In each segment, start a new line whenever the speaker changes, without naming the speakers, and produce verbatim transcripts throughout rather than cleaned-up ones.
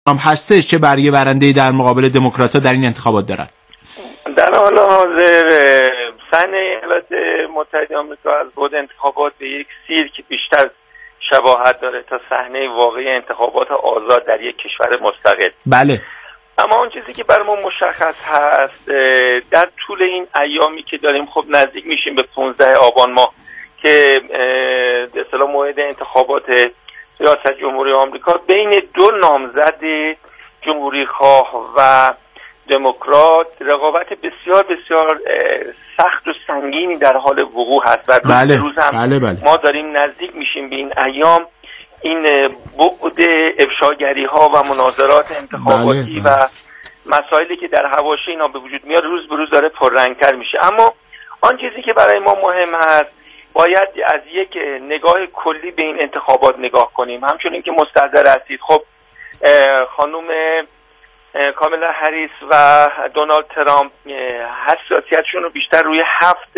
هم هستش چه برای برنده‌ای در مقابل دموکرات‌ها در این انتخابات دارد؟
در حال حاضر صحنه ایالات متحده آمریکا از بعد انتخابات به یک سیرک بیشتر شباهت داره تا صحنه واقعی انتخابات آزاد در یک کشور مستقل.
بله.
اما اون چیزی که بر ما مشخص هست در طول این ایامی که داریم خب نزدیک میشیم به پانزده آبان ماه که به اصطلاح موعد انتخابات ریاست جمهوری آمریکا، بین دو نامزد جمهوری خواه و دموکرات رقابت بسیار بسیار سخت و سنگینی در حال وقوع هست و روز
بله.
روز هم
بله بله.
ما داریم نزدیک میشیم به این ایام. این بعد افشاگری ها و مناظرات انتخاباتی
بله. بله.
و مسائلی که در حواشی اینا به وجود میاد روز به روز داره پررنگتر میشه. اما آن چیزی که برای ما مهم هست باید از یک نگاه کلی به این انتخابات نگاه کنیم. همچنین که مستحضر هستید خب خانم کامالا هریس و دونالد ترامپ حساسیتشون رو بیشتر روی هفت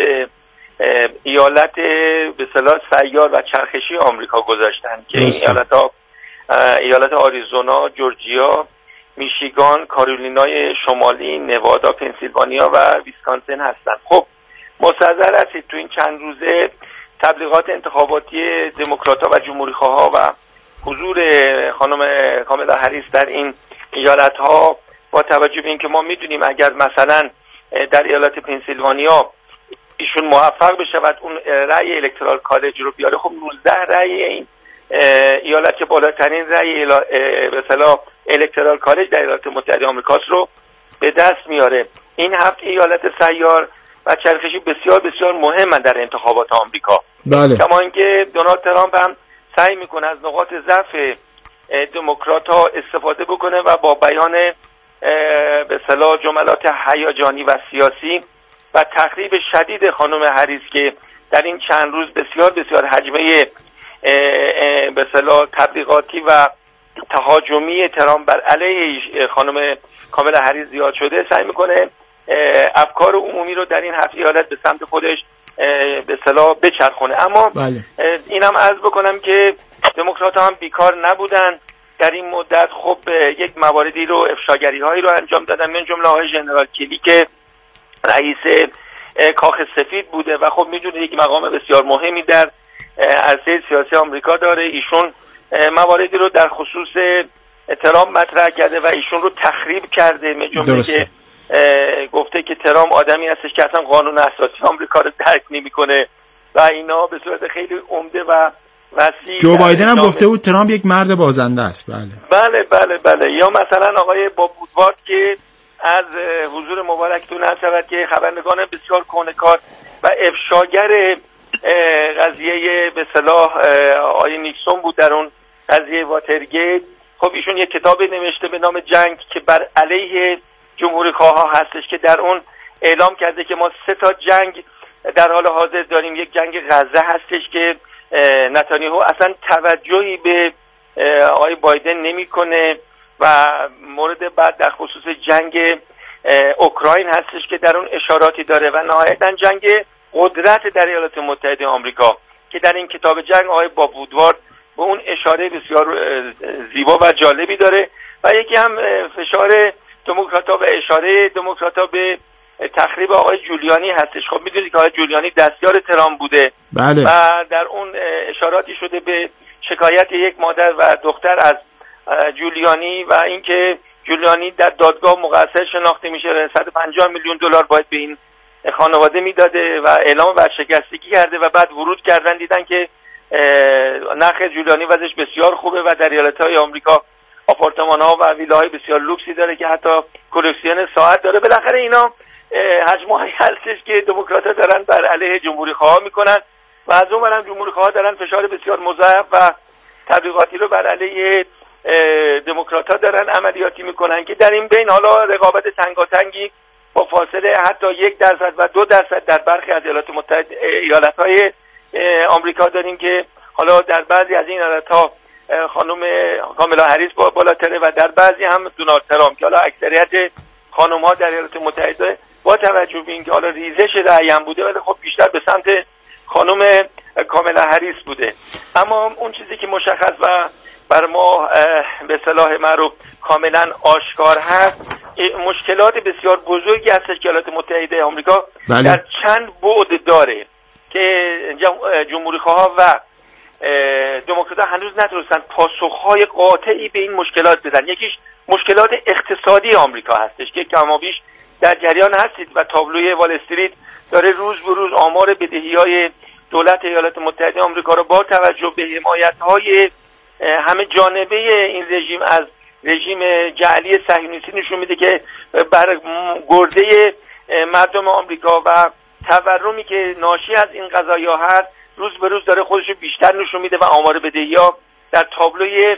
ایالت به اصطلاح سیار و چرخشی آمریکا گذاشتن که این ایالت ها ایالت آریزونا، جورجیا، میشیگان، کارولینای شمالی، نوادا، پنسیلوانیا و ویسکانسین هستن. خب مستحضر هستید تو این چند روزه تبلیغات انتخاباتی دموکرات‌ها و جمهوری‌خواها و حضور خانم کامالا هریس در این ایالت‌ها با توجه به اینکه ما میدونیم اگر مثلا در ایالت پنسیلوانیا ایشون موفق بشه و اون رأی الکترال کالج رو بیاره، خب نوزده رأی این ایالت که بالاترین رأی به اصطلاح الکترال کالج در ایالات متحده آمریکا رو به دست میاره. این هفت ایالت سیار و چرخشی بسیار بسیار مهمن در انتخابات آمریکا.
بله.
کما اینکه دونالد ترامپ هم سعی میکنه از نقاط ضعف دموکرات‌ها استفاده بکنه و با بیان به اصطلاح جملات هیجانی و سیاسی و تخریب شدید خانم هریس که در این چند روز بسیار بسیار حجمه به اصطلاح تبلیغاتی و تهاجمی ترامپ بر علیه خانم کامالا هریس زیاد شده، سعی میکنه افکار عمومی رو در این هفت ایالت به سمت خودش به اصطلاح بچرخونه. اما
بله.
اینم عرض بکنم که دموکرات‌ها هم بیکار نبودن در این مدت. خب یک مواردی رو افشاگری هایی رو انجام دادن، من جمله های ژنرال کلی که رئیس کاخ سفید بوده و خب میدونید یک مقام بسیار مهمی در عرصه سیاسی آمریکا داره. ایشون مواردی رو در خصوص ترامپ مطرح کرده و ایشون رو تخریب کرده، من جمله که گفته که ترامپ آدمی هستش که اصلا قانون اساسی آمریکا رو درک نمیکنه و اینا به صورت خیلی عمده و وسیع.
جو بایدن هم گفته بود ترامپ یک مرد بازنده است. بله
بله بله بله. یا مثلا آقای باب وودوارد که از حضور مبارکتون هست که خبرنگار بسیار کهنه‌کار و افشاگر قضیه به اصطلاح آقای نیکسون بود در اون قضیه واترگیت. خب ایشون یک کتاب نوشته به نام جنگ که بر علیه جمهوری‌خواها هستش که در اون اعلام کرده که ما سه تا جنگ در حال حاضر داریم. یک جنگ غزه هستش که نتانیاهو اصلا توجهی به آقای بایدن نمیکنه و مورد بعد در خصوص جنگ اوکراین هستش که در اون اشاراتی داره و نهایتاً جنگ قدرت در ایالات متحده آمریکا که در این کتاب جنگ آقای باب وودوارد به اون اشاره بسیار زیبا و جالبی داره و یکی هم فشار دموکرات‌ها و اشاره دموکرات‌ها به تخریب آقای جولیانی هستش. خب میدونید که آقای جولیانی دستیار ترامپ بوده.
بله.
و در اون اشاراتی شده به شکایت یک مادر و دختر از جولیانی و اینکه جولیانی در دادگاه مقصر شناخته میشه، صد و پنجاه میلیون دلار باید به این خانواده میداده و اعلام ورشکستگی کرده و بعد ورود کردن دیدن که نرخ جولیانی وضعش بسیار خوبه و در ایالت‌های آمریکا آپارتمان‌ها و ویلاهای بسیار لوکسی داره که حتی کلکسیون ساعت داره. بالاخره اینا حجم‌هایی هستش که دموکرات‌ها دارن بر علیه جمهوری‌خواها میکنن و از اون برم جمهوری‌خواها دارن فشار بسیار مضاعف و تبلیغاتی رو بر علیه دموکرات‌ها دارن عملیاتی میکنن که در این بین حالا رقابت تنگاتنگی با فاصله حتی یک درصد و دو درصد در برخی از ایالات متحده ایالت‌های آمریکا داریم که حالا در بعضی از این ایالت‌ها خانم کامالا هریس بالاتره و در بعضی هم دونالد ترامپ که حالا اکثریت خانم‌ها در ایالات متحده با توجه به اینکه حالا ریزش رأی هم بوده ولی خب بیشتر به سمت خانم کامالا هریس بوده. اما اون چیزی که مشخص و بر ما به اصطلاح معروف کاملا آشکار هست، مشکلات بسیار بزرگی هستش که ایالات متحده آمریکا بله. در چند بعد داره که جمهوری‌خواها و دموکرات‌ها هنوز نتونستن پاسخ‌های قاطعی به این مشکلات بدن. یکیش مشکلات اقتصادی آمریکا هستش که کمابیش در جریان هستید و تابلوی وال استریت داره روز به روز آمار بدهی‌های دولت ایالات متحده آمریکا رو با توجه به حمایت‌های همه جانبه این رژیم از رژیم جعلی صهیونیستی نشون میده که بر گرده مردم آمریکا و تورمی که ناشی از این قضایا هست روز به روز داره خودش رو بیشتر نشون میده و آمار بدهی‌ها در تابلوی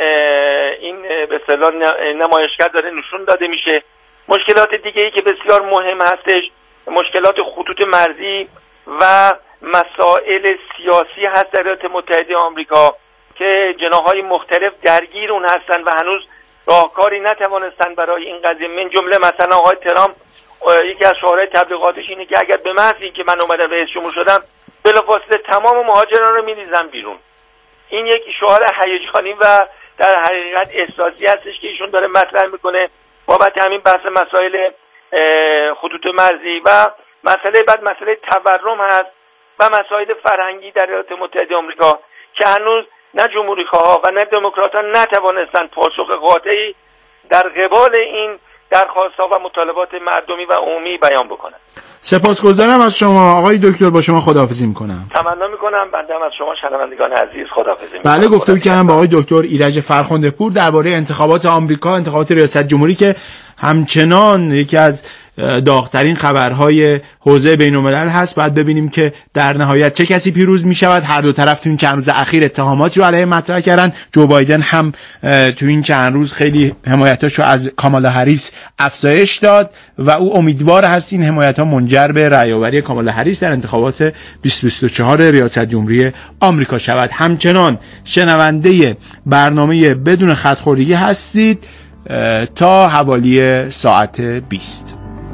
این به اصطلاح نمایشگر داره نشون داده میشه. مشکلات دیگه ای که بسیار مهم هستش مشکلات خطوط مرزی و مسائل سیاسی هست در ایالات متحده آمریکا که جناح‌های مختلف درگیر اون هستن و هنوز راهکاری نتوانستن برای این قضیه. من جمله مثلا آقای ترامپ یکی از شعارهای تبلیغاتش اینه که اگر به محض اینکه من اومدم رئیس جمهور شدم بلافاصله تمام مهاجران رو می‌ریزم بیرون. این یک شعار هیجانی و در حقیقت احساسی هستش که ایشون داره مطرح میکنه بابت همین بحث مسائل خطوط مرزی و مسئله بعد مسئله تورم هست و مسائل فرهنگی در ایالات متحده آمریکا که هنوز نه جمهوری‌خواها و نه دموکرات‌ها نتوانستند پاسخ قاطعی در قبال این درخواست‌ها و مطالبات مردمی و عمومی بیان بکنند.
سپاسگزارم از شما آقای دکتر، با شما خداحافظی میکنم.
تمنا میکنم بنده هم از شما شنوندگان عزیز خداحافظی میکنم.
بله گفتگو کردم با آقای دکتر ایرج فرخنده پور درباره انتخابات آمریکا، انتخابات ریاست جمهوری که همچنان یکی از داغ‌ترین خبرهای حوزه بین‌الملل هست. بعد ببینیم که در نهایت چه کسی پیروز می‌شود. هر دو طرف تو این چند روز اخیر اتهاماتی رو علیه مطرح کردن. جو بایدن هم تو این چند روز خیلی حمایتاشو از کامالا هریس افزایش داد و او امیدوار هست این حمایت‌ها منجر به رأی‌آوری کامالا هریس در انتخابات بیست بیست و چهار ریاست جمهوری آمریکا شود. همچنان شنونده برنامه بدون خط‌خوردگی هستید تا حوالی ساعت بیست.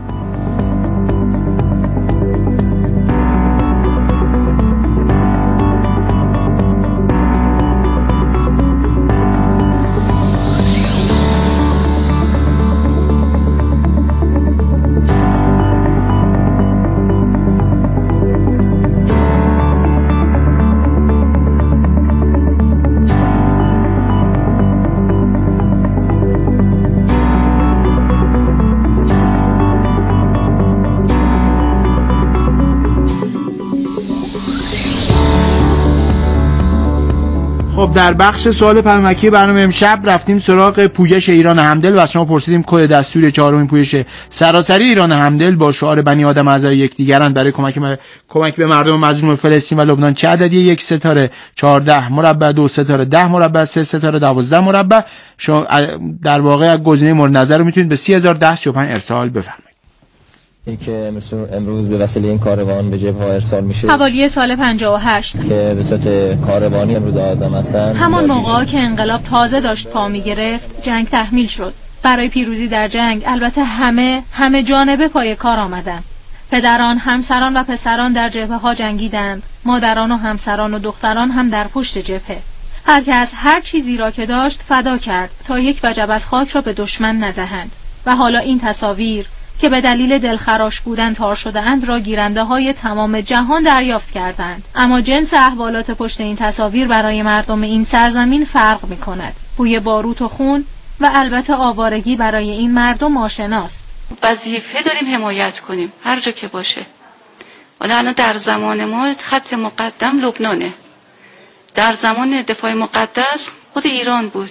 در بخش سوال پیامکی برنامه امشب رفتیم سراغ پویش ایران همدل و از شما پرسیدیم کد دستور چهارمین پویش سراسری ایران همدل با شعار بنی آدم اعضای یکدیگرند برای کمک م... کمک به مردم مظلوم فلسطین و لبنان چه عددی؟ یک ستاره چهارده مربع دو ستاره ده مربع سه ستاره دوازده مربع. شما در واقع گزینه مورد نظر رو میتونید به سی هزار و ده و سی و پنج ارسال بفرمایید.
این که امروز به وسیله این کاروان به جبهه ارسال میشه
حوالی سال پنجاه و هشت
که به صورت کاروانی امروز اعظم هستن.
همان موقع که انقلاب تازه داشت پا میگرفت جنگ تحمیل شد. برای پیروزی در جنگ البته همه همه جانبه پای کار آمدند. پدران، همسران و پسران در جبهه ها جنگیدند. مادران و همسران و دختران هم در پشت جبهه. هر کس هر چیزی را که داشت فدا کرد تا یک وجب از خاک را به دشمن ندهند. و حالا این تصاویر که به دلیل دلخراش بودن تار شده اند را گیرنده های تمام جهان دریافت کردند. اما جنس احوالات پشت این تصاویر برای مردم این سرزمین فرق می کند. بوی باروت و خون و البته آوارگی برای این مردم آشناست.
وظیفه داریم حمایت کنیم هر جا که باشه. حالا الان در زمان ما خط مقدم لبنانه. در زمان دفاع مقدس خود ایران بود.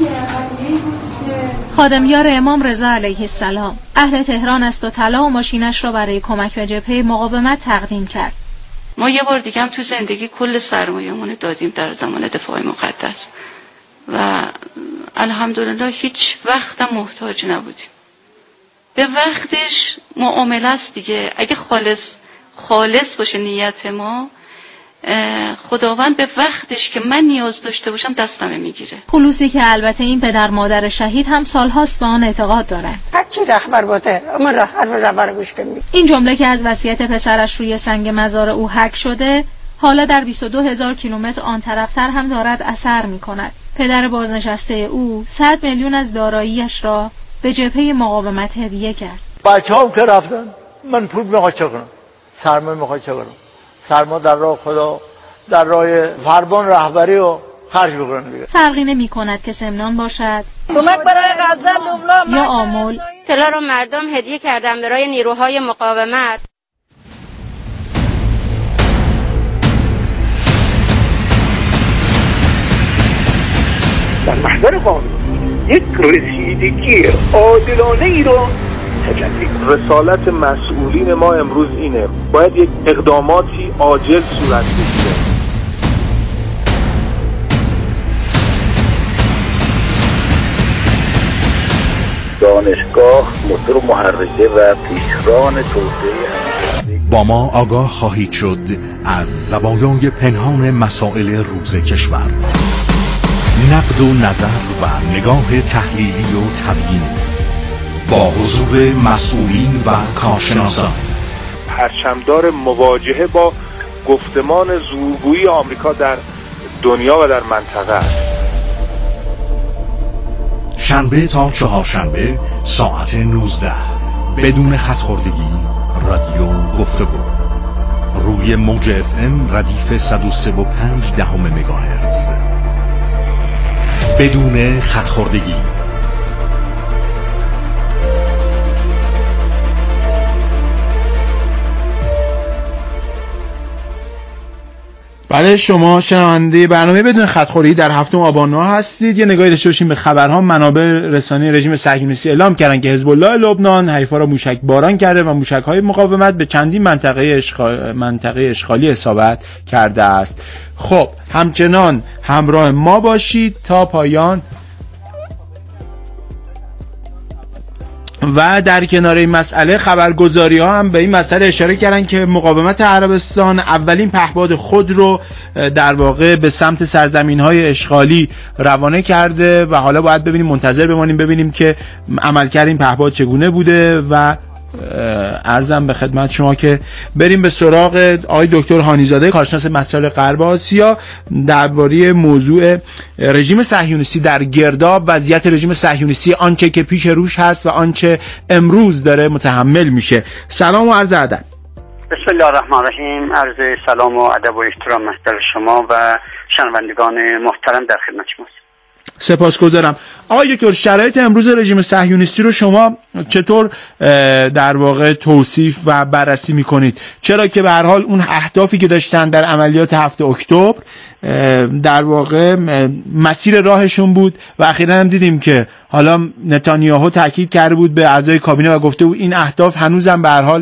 خادمیار امام رضا علیه السلام اهل تهران است و طلا و ماشینش را برای کمک به جبهه مقاومت تقدیم کرد.
ما یه بار دیگه هم تو زندگی کل سرمایه‌مون دادیم در زمان دفاع مقدس و الحمدلله هیچ وقت محتاج نبودیم. به وقتش معامله است دیگه. اگه خالص خالص باشه نیت ما، خداوند به وقتش که من نیاز داشته باشم دستمه میگیره.
خلوصی که البته این پدر مادر شهید هم سالهاست به آن اعتقاد دارند.
هرچی رهبر باته اما حرف رهبر گوش کنید.
این جمله که از وصیت پسرش روی سنگ مزار او حک شده حالا در بیست و دو هزار کیلومتر آن طرفتر هم دارد اثر می کند. پدر بازنشسته او صد میلیون از داراییش را به جبهه مقاومت هدیه کرد.
بچه هم که رفتن من پول میخواد چه کنم؟ سرمایه میخواد چه کنم؟ سرمایه در راه خدا، در راه فرمان رهبری و خرج بکنه دیگه.
فرقی نمی کند که سمنان باشد
کمک برای غزه لبنان
یا آمل.
طلا رو مردم هدیه کردن برای نیروهای مقاومت.
در محضر قانون یک رسیدگی عادلانه ای رو تجلی. رسالت مسئولین ما امروز اینه، باید یک اقداماتی عاجل صورت بگیره.
دانشگاه موتور محرکه و پیشران توسعه.
با ما آگاه خواهید شد از زوایای پنهان مسائل روز کشور، نقد و نظر و نگاه تحلیلی و تبیینی با حضور مسئولین و کارشناسان.
پرچمدار مواجهه با گفتمان زورگویی آمریکا در دنیا و در منطقه است.
شنبه تا چهارشنبه ساعت نوزده بدون خط‌خوردگی رادیو گفتگو روی موج اف ام ردیف صد و سه و پنج دهم مگاهرتز بدون خط‌خوردگی.
بله، شما شنونده برنامه بدون خط‌خوردگی در هفتم آبان ماه هستید. یه نگاهی داشته باشیم به خبرها. منابع رسانه‌ای رژیم صهیونیستی اعلام کردن که حزب الله لبنان حیفا را موشک باران کرده و موشک‌های مقاومت به چندین منطقه اشغال منطقه اشغالی اصابت کرده است. خب همچنان همراه ما باشید تا پایان. و در کنار این مسئله خبرگزاری ها هم به این مسئله اشاره کردن که مقاومت عربستان اولین پهپاد خود رو در واقع به سمت سرزمین های اشغالی روانه کرده و حالا باید ببینیم، منتظر بمانیم ببینیم که عملکرد این پهپاد چگونه بوده. و عرضم به خدمت شما که بریم به سراغ آقای دکتر هانیزاده، کارشناس مسائل غرب آسیا، درباره موضوع رژیم صهیونیستی در گرداب، وضعیت رژیم صهیونیستی، آنچه که پیش روش هست و آنچه امروز داره متحمل میشه. سلام و عرض ادب.
بسم الله الرحمن الرحیم. عرض سلام و ادب و احترام محضر شما و شنوندگان محترم در خدمت شماست.
سپاسگزارم. آقای دکتر، شرایط امروز رژیم صهیونیستی رو شما چطور در واقع توصیف و بررسی میکنید؟ چرا که به هر حال اون اهدافی که داشتن در عملیات هفتم اکتبر در واقع مسیر راهشون بود و اخیراً هم دیدیم که حالا نتانیاهو تاکید کرده بود به اعضای کابینه و گفته بود این اهداف هنوزم به هر حال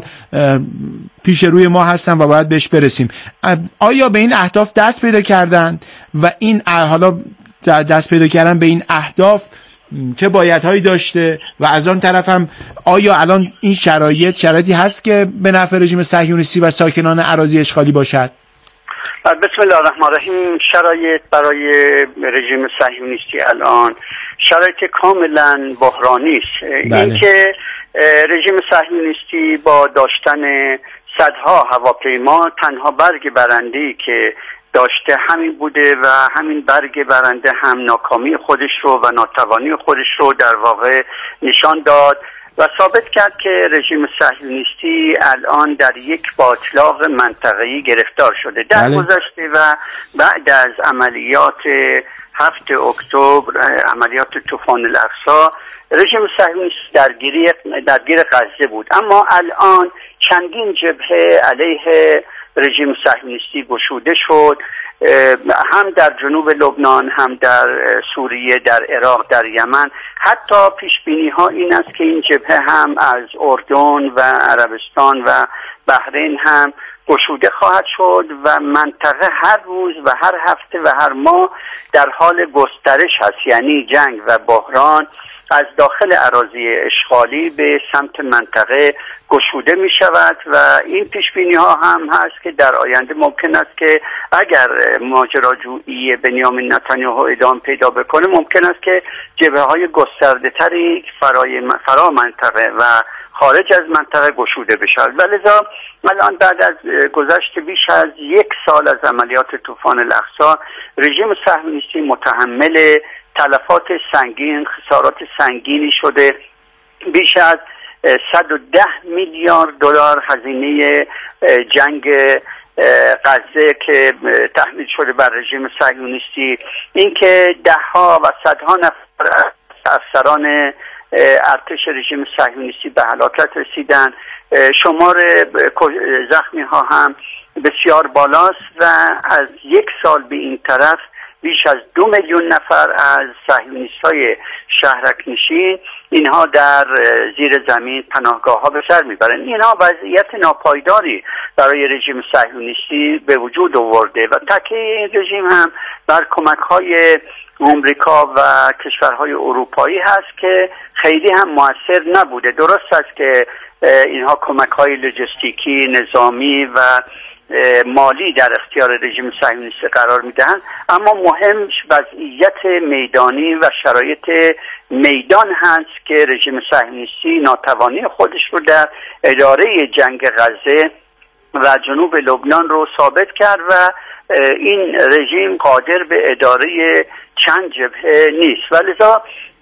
پیش روی ما هستن و باید بهش برسیم. آیا به این اهداف دست پیدا کردن و این حالا دست پیدا کردن به این اهداف چه بایدهایی داشته و از آن طرف هم آیا الان این شرایط شرایطی هست که به نفع رژیم صهیونیستی و ساکنان اراضی اشغالی باشد؟
بسم الله الرحمن الرحیم. شرایط برای رژیم صهیونیستی الان شرایط کاملا بحرانی است. بله. اینکه رژیم صهیونیستی با داشتن صدها هواپیما تنها برگ برنده‌ای که داشته همین بوده و همین برگ برنده هم ناکامی خودش رو و ناتوانی خودش رو در واقع نشان داد و ثابت کرد که رژیم صهیونیستی الان در یک باطلاق منطقه‌ای گرفتار شده. در گذشته و بعد از عملیات هفتم اکتبر، عملیات طوفان الاقصی، رژیم صهیونیستی درگیری درگیر غزه بود، اما الان چندین جبهه علیه رژیم صهیونیستی گشوده شد، هم در جنوب لبنان، هم در سوریه، در عراق، در یمن. حتی پیش بینی ها این است که این جبهه هم از اردن و عربستان و بحرین هم گشوده خواهد شد و منطقه هر روز و هر هفته و هر ماه در حال گسترش هست. یعنی جنگ و بحران از داخل اراضی اشغالی به سمت منطقه گشوده می شود و این پیش بینی ها هم هست که در آینده ممکن است که اگر ماجراجویی بنیامین نتانیاهو ادامه پیدا بکنه ممکن است که جبهه های گسترده تری فرای فرا منطقه و خارج از منطقه گشوده بشود و لذا الان بعد از گذشت بیش از یک سال از عملیات طوفان الاقصی رژیم صهیونیستی متحمل تلفات سنگین، خسارات سنگینی شده. بیش از صد و ده میلیارد دلار هزینه جنگ غزه که تحمیل شده بر رژیم صهیونیستی، اینکه دهها و صدها نفر افسران ارتش رژیم صهیونیستی به هلاکت رسیدن، شمار زخمی ها هم بسیار بالاست و از یک سال به این طرف بیش از دو میلیون نفر از صهیونیست‌های شهرک نشین اینها در زیر زمین پناهگاه ها به سر میبرند. اینها وضعیت ناپایداری برای رژیم صهیونیستی به وجود آورده و تکیه این رژیم هم بر کمک های امریکا و کشورهای اروپایی هست که خیلی هم موثر نبوده. درست است که اینها کمک های لوجستیکی، نظامی و مالی در اختیار رژیم صهیونیستی قرار میدهند، اما مهم وضعیت میدانی و شرایط میدان هست که رژیم صهیونیستی ناتوانی خودش رو در اداره جنگ غزه و جنوب لبنان رو ثابت کرد و این رژیم قادر به اداره چند جبهه نیست و لذا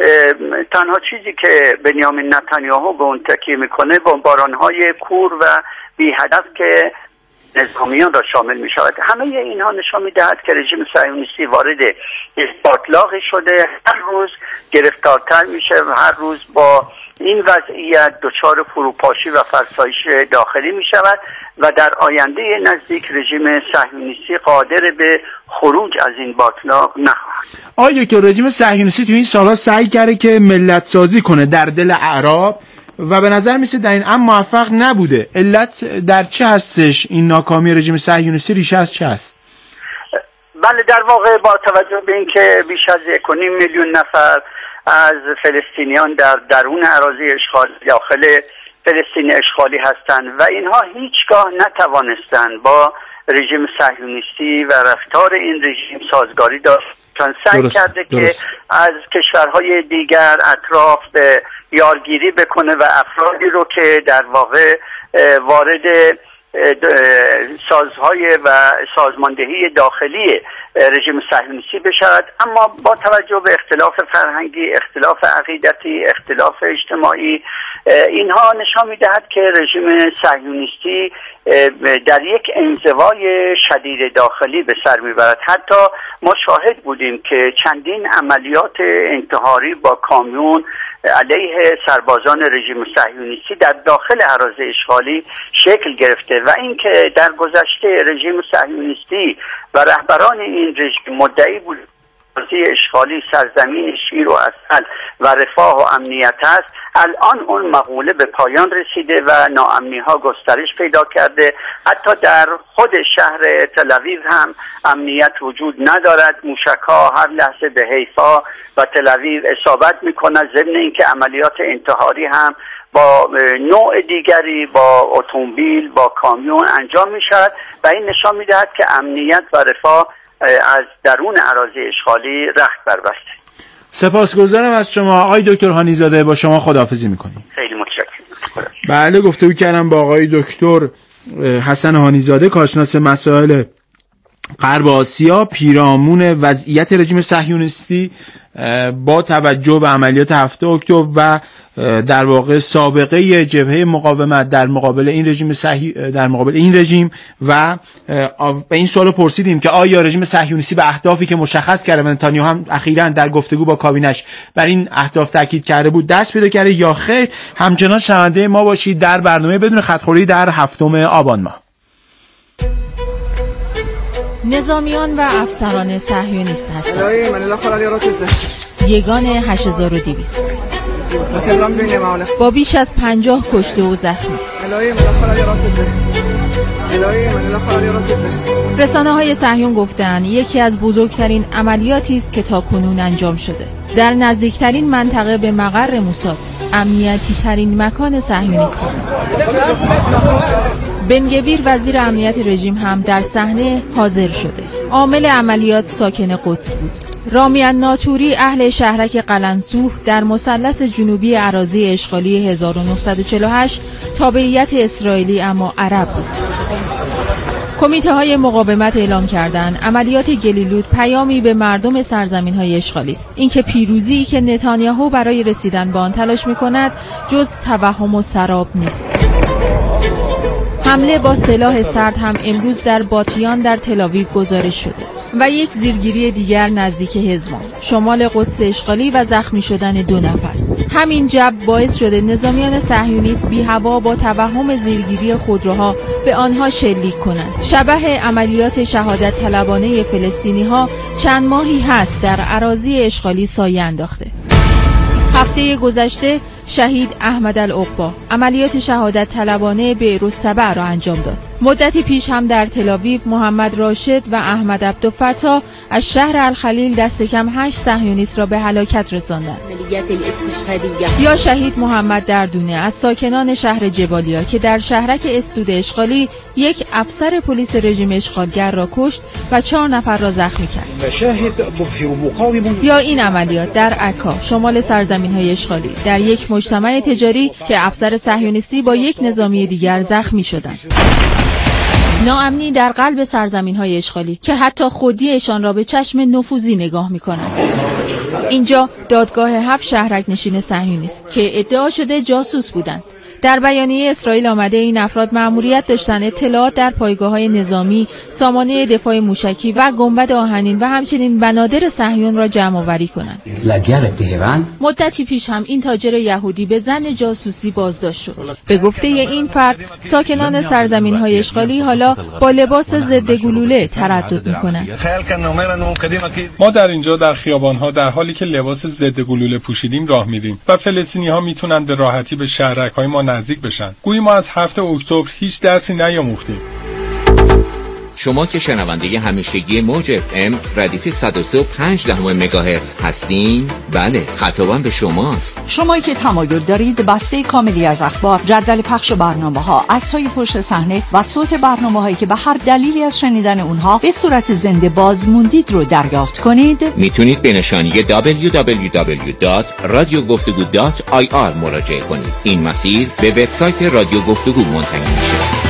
تنها چیزی که بنیامین نتانیاهو به اون تکیه میکنه بمباران‌های کور و بی هدف که نظامیان را شامل می شود. همه اینها نشان می دهد که رژیم صهیونیستی وارد باطلاقی شده، هر روز گرفتارتر میشه و هر روز با این وضعیت دچار فروپاشی و فرسایش داخلی می شود و در آینده نزدیک رژیم صهیونیستی قادر به خروج از این باطلاق نخواهد.
آیا دکتر رژیم صهیونیستی تو این سالها سعی کرده که ملت سازی کنه در دل اعراب و به نظر میسه در این امر موفق نبوده؟ علت در چه هستش این ناکامی رژیم صهیونیستی؟ ریشه از چه هست؟
بله، در واقع با توجه به اینکه بیش از یک و نیم میلیون نفر از فلسطینیان در درون اراضی اشغال داخل فلسطین اشغالی هستند و اینها هیچگاه نتوانستند با رژیم صهیونیستی و رفتار این رژیم سازگاری داشتن، سعی درست، کرده درست. که از کشورهای دیگر اطراف یارگیری بکنه و افرادی رو که در واقع وارد سازهای و سازماندهی داخلی رژیم صهیونیستی بشود، اما با توجه به اختلاف فرهنگی، اختلاف عقیدتی، اختلاف اجتماعی، اینها نشان می‌دهد که رژیم صهیونیستی در یک انزوای شدید داخلی به سر میبرد. حتی ما شاهد بودیم که چندین عملیات انتحاری با کامیون علیه سربازان رژیم صهیونیستی در داخل اراضی اشغالی شکل گرفته و اینکه در گذشته رژیم صهیونیستی و رهبران این رژیم مدعی بود اراضی اشغالی سرزمین شیر و عسل و رفاه و امنیت است، الان اون مقوله به پایان رسیده و ناامنی ها گسترش پیدا کرده. حتی در خود شهر تل اویو هم امنیت وجود ندارد. موشک ها هر لحظه به حیفا و تل اویو اصابت میکنند، ضمن اینکه عملیات انتحاری هم با نوع دیگری، با اتومبیل، با کامیون انجام می شود و این نشان می دهد که امنیت و رفاه از درون اراضی اشغالی رخت بربسته.
سپاسگزارم از شما آقای دکتر هانی زاده. با شما خداحافظی میکنیم.
خیلی متشکرم.
بله، گفتگو کردم با آقای دکتر حسن هانی زاده، کارشناس مسائل غرب آسیا، پیرامون وضعیت رژیم صهیونیستی با توجه به عملیات هفتم اکتبر و در واقع سابقه جبهه مقاومت در مقابل این رژیم صهیونیستی در مقابل این رژیم و به این سوالو پرسیدیم که آیا رژیم صهیونیستی به اهدافی که مشخص کرده نتانیاهو هم اخیراً در گفتگو با کابینش بر این اهداف تاکید کرده بود دست پیدا کرده یا خیر. همچنان شنونده ما باشید در برنامه بدون خطخوری در هفتم آبان ماه.
نظامیان و افسران صهیونیست هستند. یگان هشت هزار و دویست با بیش از پنجاه کشته و زخمی.
رسانه های صهیون گفتند یکی از بزرگترین عملیاتی است که تاکنون انجام شده. در نزدیکترین منطقه به مقر موساد، امنیتی ترین مکان صهیونیست ها. بن گویر وزیر امنیت رژیم هم در صحنه حاضر شده. عامل عملیات ساکن قدس بود. رامی الناطوری اهل شهرک قلنسوه در مثلث جنوبی اراضی اشغالی هزار و نهصد و چهل و هشت تابعیت اسرائیلی اما عرب بود. کمیته های مقاومت اعلام کردند عملیات گلیلود پیامی به مردم سرزمین های اشغالی است. اینکه پیروزی که نتانیاهو برای رسیدن به آن تلاش می‌کند جز توهم و سراب نیست. حمله با سلاح سرد هم امروز در باتیان در تل‌آویو گزارش شده و یک زیرگیری دیگر نزدیک حزمان، شمال قدس اشغالی و زخمی شدن دو نفر. همین جو باعث شده نظامیان صهیونیست بی هوا با توهم زیرگیری خودروها به آنها شلیک کنند. شبح عملیات شهادت طلبانه فلسطینی ها چند ماهی هست در اراضی اشغالی سایه انداخته. هفته گذشته شهید احمد العقبا عملیات شهادت طلبانه بیروالسبع را انجام داد. مدتی پیش هم در تل‌آویو محمد راشد و احمد عبدالفتاح از شهر الخلیل دست کم هشت صهیونیست را به هلاکت رساندند. یا شهید محمد دردونه از ساکنان شهر جبالیا که در شهرک استود اشغالی یک افسر پلیس رژیم اشغالگر را کشت و چهار نفر را زخمی کرد. یا این عملیات در عکا شمال سرزمین‌های اشغالی در یک مجتمع تجاری که افسر صهیونیستی با یک نظامی دیگر زخمی شدند. ناامنی در قلب سرزمین‌های اشغالی که حتی خودیشان را به چشم نفوذی نگاه می‌کنند. اینجا دادگاه هفت شهرک نشین صهیونیست که ادعا شده جاسوس بودند. در بیانیه اسرائیل آمده این افراد مأموریت داشتن اطلاعات در پایگاه‌های نظامی، سامانه دفاع موشکی و گنبد آهنین و همچنین بنادر صهیون را جمع‌آوری کنند. مدتی پیش هم این تاجر یهودی به زن جاسوسی بازداشت شد. به گفته این فرد ساکنان سرزمین‌های اشغالی حالا با لباس ضد گلوله تردد می‌کنند.
ما در اینجا در خیابان‌ها در حالی که لباس ضد گلوله پوشیدیم راه می‌ریم و فلسطینی‌ها می‌تونن به راحتی به شهرک‌های ما نزدیک بشن. گویی ما از هفته اکتبر هیچ درسی نیاموختیم.
شما که شنونده همیشگی موج اف ام ردیف صد و سه و پنج دهم مگاهرتز هستین، بله خطابم به شماست.
شمایی که تمایل دارید بسته کاملی از اخبار، جدول پخش برنامه‌ها، عکس‌های پشت صحنه و صوت برنامه‌هایی که به هر دلیلی از شنیدن اونها به صورت زنده باز موندید رو دریافت کنید،
میتونید به نشانی دبلیو دبلیو دبلیو دات رادیو گفتگو دات آی آر مراجعه کنید. این مسیر به وبسایت رادیو گفتگو منتهی میشه.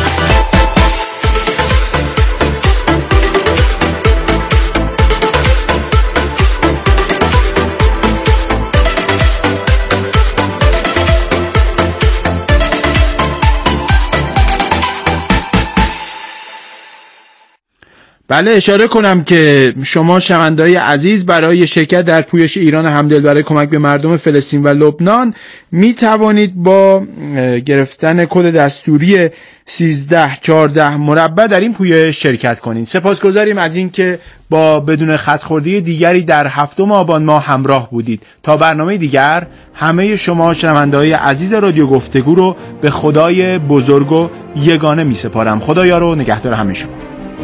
بله اشاره کنم که شما شنونده‌های عزیز برای شرکت در پویش ایران همدل برای کمک به مردم فلسطین و لبنان می توانید با گرفتن کد دستوری سیزده چهارده مربع در این پویش شرکت کنید. سپاسگزاریم از اینکه با بدون خط‌خوردی دیگری در هفتم آبان ماه همراه بودید. تا برنامه دیگر همه شما شنونده‌های عزیز رادیو گفتگو رو به خدای بزرگ و یگانه می سپارم. خدایا رو نگهدار همه شما.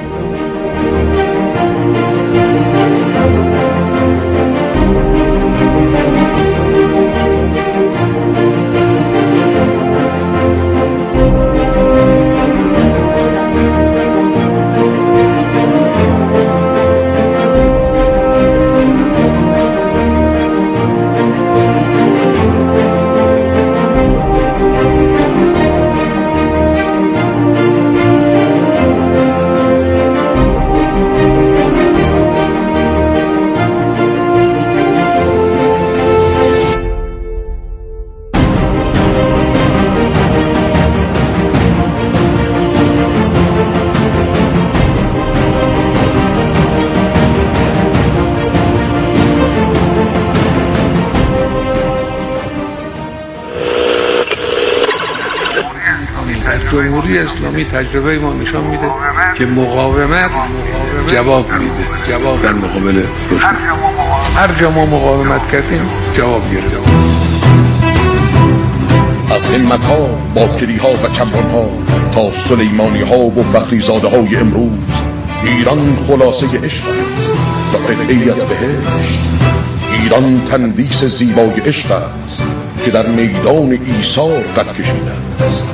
جمهوری اسلامی تجربه ما نشان میده که مقاومت جواب میده، جواب در مقابل دشمن. هر جا ما مقاومت کردیم جواب گرفتیم.
از همت ها، باکری ها و کمران ها تا سلیمانی ها و فخری زاده های امروز، ایران خلاصه عشق است و قطعه‌ای از بهشت. ایران تندیس زیبای عشق است که در میدان ایثار قد کشیده است.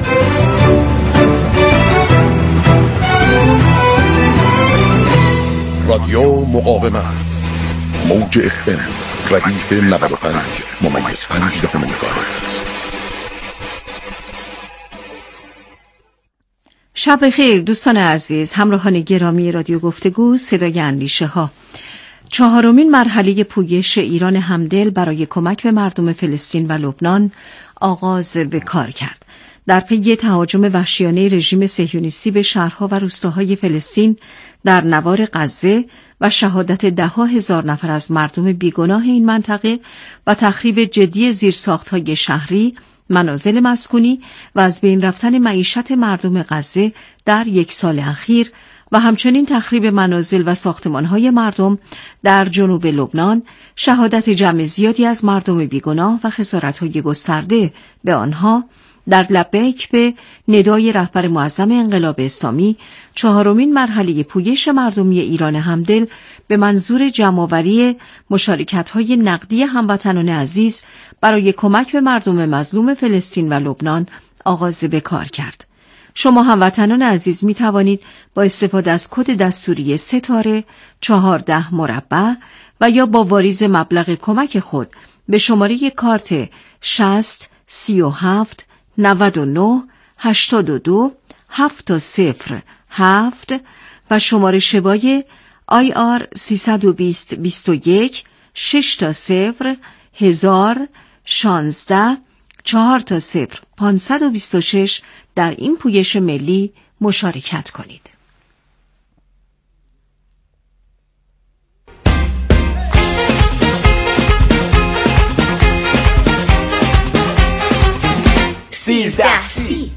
رادیو مقاومت، موج اف ام ردیف نود و پنج ممیز پنج دهم مگاهرتز.
شب خیر دوستان عزیز، همراهان گرامی رادیو گفتگو صدای اندیشه ها. چهارمین مرحله پویش ایران همدل برای کمک به مردم فلسطین و لبنان آغاز به کار کرد. در پی تهاجم وحشیانه رژیم صهیونیستی به شهرها و روستاهای فلسطین در نوار غزه و شهادت ده‌ها هزار نفر از مردم بیگناه این منطقه و تخریب جدی زیرساخت‌های شهری، منازل مسکونی و از بین رفتن معیشت مردم غزه در یک سال اخیر و همچنین تخریب منازل و ساختمان‌های مردم در جنوب لبنان، شهادت جمع زیادی از مردم بیگناه و خسارت‌های گسترده به آنها، در لبیک به ندای رهبر معظم انقلاب اسلامی، چهارمین مرحله پویش مردمی ایران همدل به منظور جمع‌آوری مشارکت‌های نقدی هموطنان عزیز برای کمک به مردم مظلوم فلسطین و لبنان آغاز به کار کرد. شما هموطنان عزیز می توانید با استفاده از کد دستوری ستاره چهارده مربع و یا با واریز مبلغ کمک خود به شماره کارت شصت سی و هفت نود و نه هشتاد و دو هفت صفر هفت و شماره شبای آی آر سیصد و بیست بیست و یک شش تا صفر هزار شانزده چهار تا صفر پانصد و بیست و شش در این پویش ملی مشارکت کنید.
سیزده سی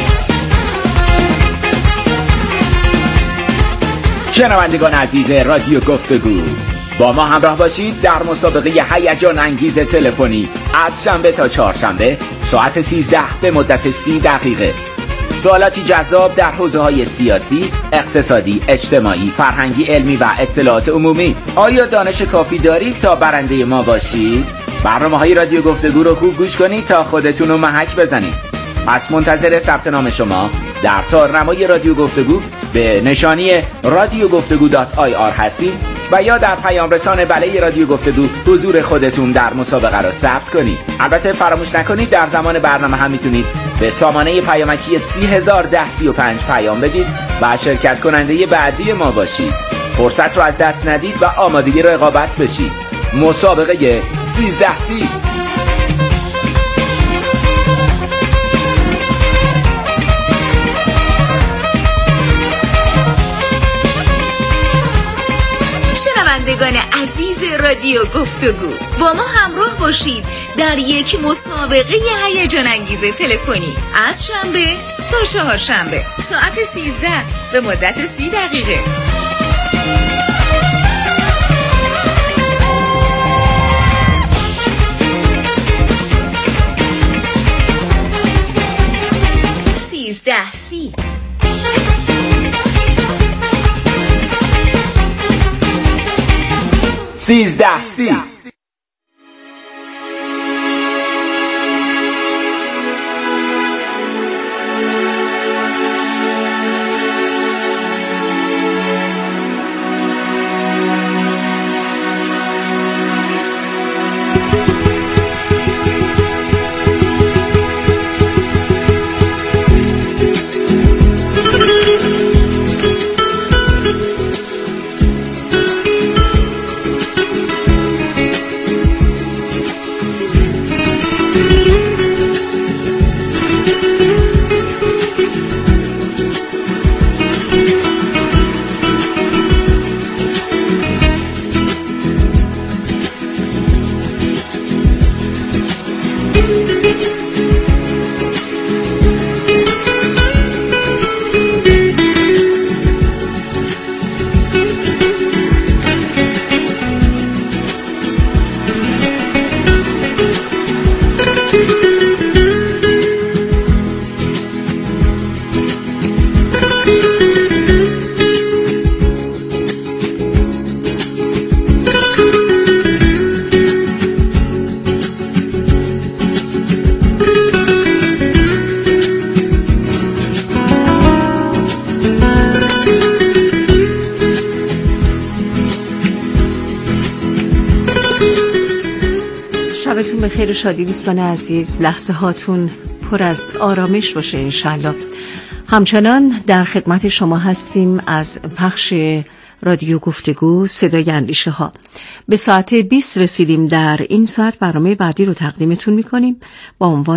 شنوندگان عزیز رادیو گفتگو، با ما همراه باشید در مسابقه هیجان انگیز تلفنی از شنبه تا چهارشنبه ساعت سیزده به مدت سی دقیقه. سوالاتی جذاب در حوزه‌های سیاسی، اقتصادی، اجتماعی، فرهنگی، علمی و اطلاعات عمومی. آیا دانش کافی دارید تا برنده ما باشید؟ برنامه‌های رادیو گفتگو رو خوب گوش کنید تا خودتون رو محک بزنید. پس منتظر ثبت نام شما در تارنمای رادیو گفتگو به نشانی رادیو گفتگو دات آی آر هستیم و یا در پیام رسان بله رادیو گفتگو حضور خودتون در مسابقه را ثبت کنید. البته فراموش نکنید در زمان برنامه هم میتونید به سامانه پیامکی سی هزار ده سی و پنج پیام بدید و شرکت کننده بعدی ما باشید. فرصت رو از دست ندید و آمادگی رو رقابت بشید. مسابقه سیزده سی. شنوندگان عزیز رادیو گفتگو، با ما همراه باشید در یک مسابقه هیجان انگیز تلفنی از شنبه تا چهارشنبه ساعت سیزده به مدت سی دقیقه. سیزده سی سیزده سی
خیر و شادی دوستان عزیز، لحظه هاتون پر از آرامش باشه انشالله. همچنان در خدمت شما هستیم از پخش رادیو گفتگو صدای اندیشه ها. به ساعت بیست رسیدیم. در این ساعت برنامه بعدی رو تقدیمتون میکنیم با عنوان